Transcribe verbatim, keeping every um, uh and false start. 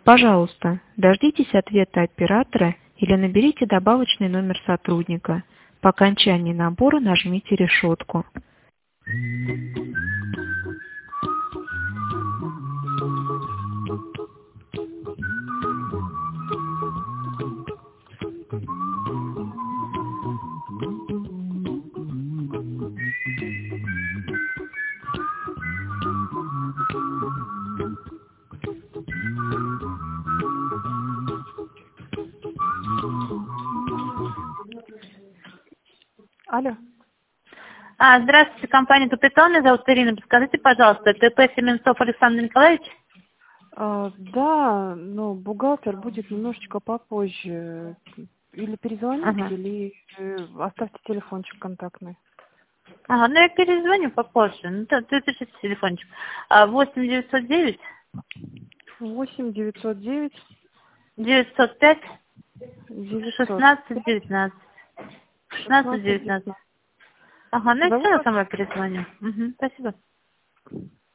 Пожалуйста, дождитесь ответа оператора или наберите добавочный номер сотрудника. По окончании набора нажмите решетку. Алло. А, здравствуйте, компания Капитон, меня зовут Ирина. Подскажите, пожалуйста, ТП Семенцов Александр Николаевич? А, да, но бухгалтер будет немножечко попозже. Или перезвоните, Ага. или э, оставьте телефончик контактный. Ага, ну я перезвоню попозже. Ну, то, ты пишите телефончик. А, восемь девятьсот девять восемь девятьсот девять девятьсот пять девятьсот шестнадцать девятнадцать. шестнадцать шестнадцать девятнадцать. девятнадцать. Ага, ну и Зовут все, я вас? сама перезвоню. Угу, спасибо.